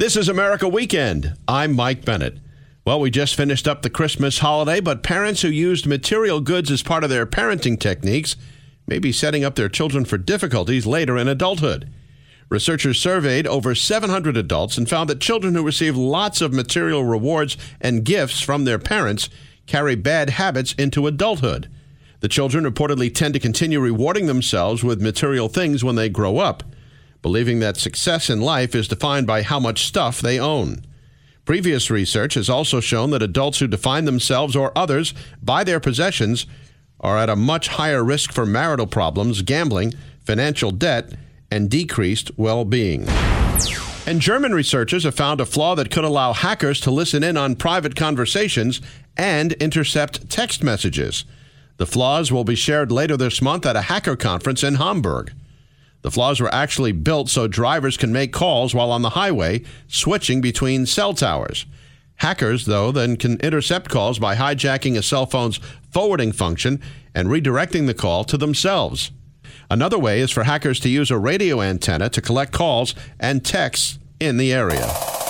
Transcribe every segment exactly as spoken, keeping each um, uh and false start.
This is America Weekend. I'm Mike Bennett. Well, we just finished up the Christmas holiday, but parents who used material goods as part of their parenting techniques may be setting up their children for difficulties later in adulthood. Researchers surveyed over seven hundred adults and found that children who receive lots of material rewards and gifts from their parents carry bad habits into adulthood. The children reportedly tend to continue rewarding themselves with material things when they grow up, believing that success in life is defined by how much stuff they own. Previous research has also shown that adults who define themselves or others by their possessions are at a much higher risk for marital problems, gambling, financial debt, and decreased well-being. And German researchers have found a flaw that could allow hackers to listen in on private conversations and intercept text messages. The flaws will be shared later this month at a hacker conference in Hamburg. The flaws were actually built so drivers can make calls while on the highway, switching between cell towers. Hackers, though, then can intercept calls by hijacking a cell phone's forwarding function and redirecting the call to themselves. Another way is for hackers to use a radio antenna to collect calls and texts in the area.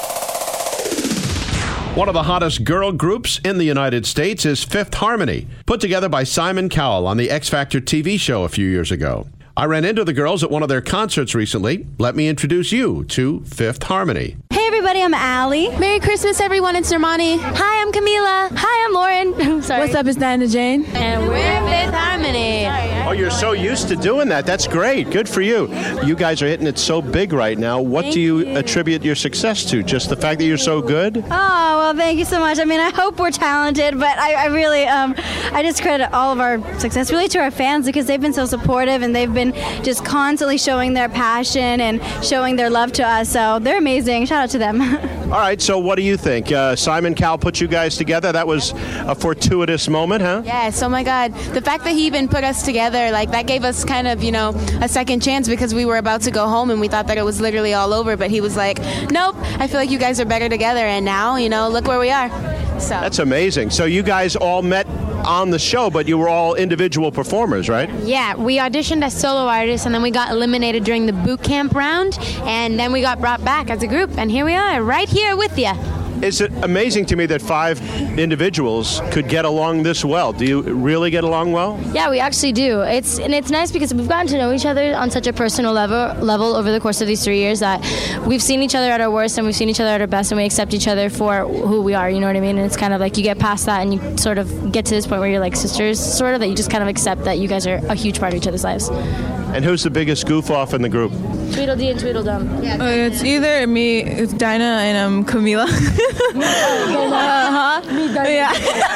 One of the hottest girl groups in the United States is Fifth Harmony, put together by Simon Cowell on the X Factor T V show a few years ago. I ran into the girls at one of their concerts recently. Let me introduce you to Fifth Harmony. Hey everybody, I'm Allie. Merry Christmas everyone, it's Normani. Hi, I'm Camila. Hi, I'm Lauren. Sorry. What's up, it's Dinah Jane. And we're Fifth Harmony. Oh, you're so used to doing that. That's great. Good for you. You guys are hitting it so big right now. What Thank do you, you attribute your success to? Just the fact that you're so good? Oh, well, thank you so much. I mean, I hope we're talented, but I, I really, um, I just credit all of our success really to our fans because they've been so supportive and they've been just constantly showing their passion and showing their love to us. So they're amazing. Shout out to them. All right, so what do you think? Uh, Simon Cowell put you guys together. That was a fortuitous moment, huh? Yes, oh my God. The fact that he even put us together, like that gave us kind of, you know, a second chance because we were about to go home and we thought that it was literally all over. But he was like, nope, I feel like you guys are better together. And now, you know, look where we are. So That's amazing. So you guys all met on the show, but you were all individual performers, right? Yeah, we auditioned as solo artists, and then we got eliminated during the boot camp round, and then we got brought back as a group, and here we are, right here with you. It's amazing to me that five individuals could get along this well. Do you really get along well? Yeah, we actually do. It's and it's nice because we've gotten to know each other on such a personal level level over the course of these three years that we've seen each other at our worst and we've seen each other at our best, and we accept each other for who we are, you know what I mean? And it's kind of like you get past that and you sort of get to this point where you're like sisters, sort of, that you just kind of accept that you guys are a huge part of each other's lives. And who's the biggest goof off in the group? Tweedledee and Tweedledum. Yeah. Uh, it's either me, it's Dinah, and um, Camila. uh-huh. Me, Dinah. Yeah.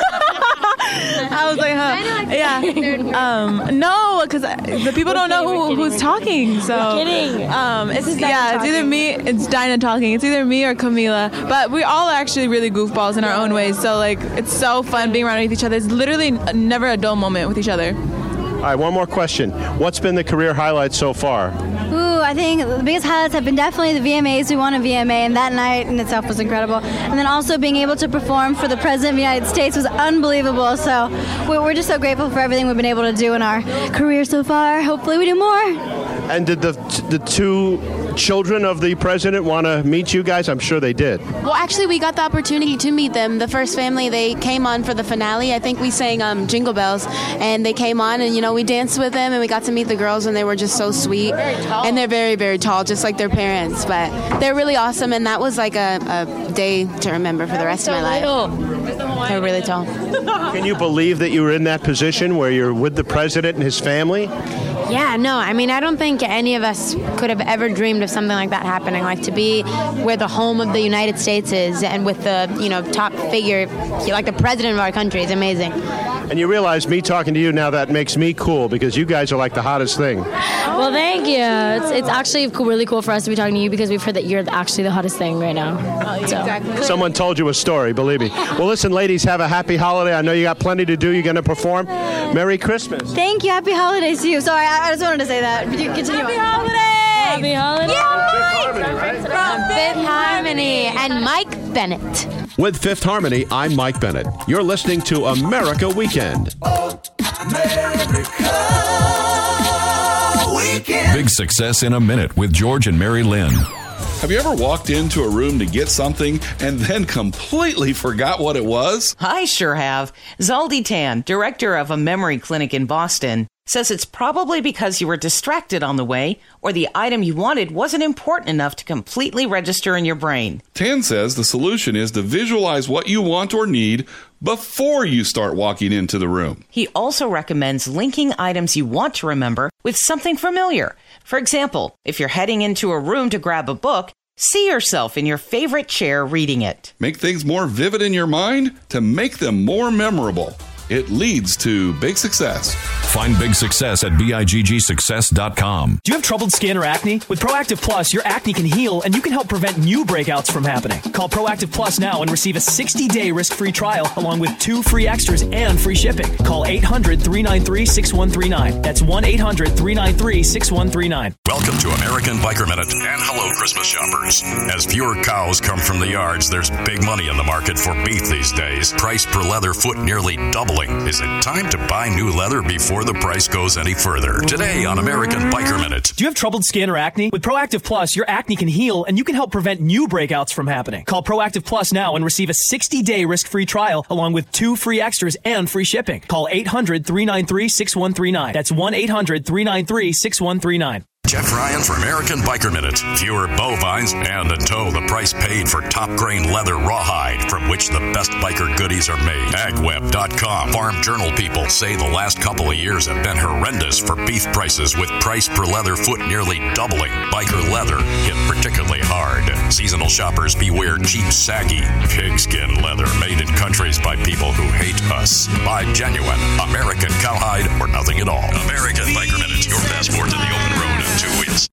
I was like, huh? Yeah. Um, no, because the people don't know who, who's talking. So. We're kidding. Um, it's yeah, it's either me, it's Dinah talking. It's either me or Camila. But we all are actually really goofballs in our own ways. So like, it's so fun being around with each other. It's literally never a dull moment with each other. All right, one more question. What's been the career highlight so far? Ooh, I think the biggest highlights have been definitely the V M As. We won a V M A, and that night in itself was incredible. And then also being able to perform for the President of the United States was unbelievable. So we're just so grateful for everything we've been able to do in our career so far. Hopefully we do more. And did the the two children of the president want to meet you guys? I'm sure they did. Well, actually, we got the opportunity to meet them. The first family, they came on for the finale. I think we sang um, Jingle Bells, and they came on, and, you know, we danced with them, and we got to meet the girls, and they were just so sweet. Very tall. And they're very, very tall, just like their parents. But they're really awesome, and that was like a, a day to remember for the rest of my life. They're really tall. Can you believe that you were in that position where you're with the president and his family? Yeah, no, I mean, I don't think any of us could have ever dreamed of something like that happening, like to be where the home of the United States is and with the, you know, top figure, like the president of our country. Is amazing. And you realize me talking to you now, that makes me cool because you guys are like the hottest thing. Well, thank you. It's, it's actually really cool for us to be talking to you because we've heard that you're actually the hottest thing right now. Oh, so. Exactly. Someone told you a story, believe me. Well, listen, ladies, have a happy holiday. I know you got plenty to do. You're going to perform. Merry Christmas. Thank you. Happy holidays to you. Sorry, I, I just wanted to say that. You continue. Happy holidays! Happy holidays! Yeah, Mike! From Fifth Harmony and Mike Bennett. With Fifth Harmony, I'm Mike Bennett. You're listening to America Weekend. America Weekend. Big success in a minute with George and Mary Lynn. Have you ever walked into a room to get something and then completely forgot what it was? I sure have. Zaldi Tan, director of a memory clinic in Boston, says it's probably because you were distracted on the way or the item you wanted wasn't important enough to completely register in your brain. Tan says the solution is to visualize what you want or need before you start walking into the room. He also recommends linking items you want to remember with something familiar. For example, if you're heading into a room to grab a book, see yourself in your favorite chair reading it. Make things more vivid in your mind to make them more memorable. It leads to big success. Find big success at bigg success dot com. Do you have troubled skin or acne? With Proactive Plus, your acne can heal and you can help prevent new breakouts from happening. Call Proactive Plus now and receive a sixty-day risk-free trial along with two free extras and free shipping. Call eight hundred, three nine three, six one three nine. That's one eight hundred, three nine three, six one three nine. Welcome to American Biker Minute and hello, Christmas shoppers. As fewer cows come from the yards, there's big money in the market for beef these days. Price per leather foot nearly doubling. Is it time to buy new leather before the price goes any further? Today on American Biker Minute. Do you have troubled skin or acne? With Proactive Plus, your acne can heal and you can help prevent new breakouts from happening. Call Proactive Plus now and receive a sixty-day risk-free trial along with two free extras and free shipping. Call eight hundred, three nine three, six one three nine. That's one eight hundred, three nine three, six one three nine. Jeff Ryan for American Biker Minute. Fewer bovines and in tow the price paid for top grain leather rawhide from which the best biker goodies are made. ag web dot com. Farm Journal people say the last couple of years have been horrendous for beef prices with price per leather foot nearly doubling. Biker leather hit particularly hard. Seasonal shoppers beware cheap, saggy pigskin leather made in countries by people who hate us. Buy genuine American cowhide or nothing at all. American Biker Minute, your passport to the open road. Two wheels.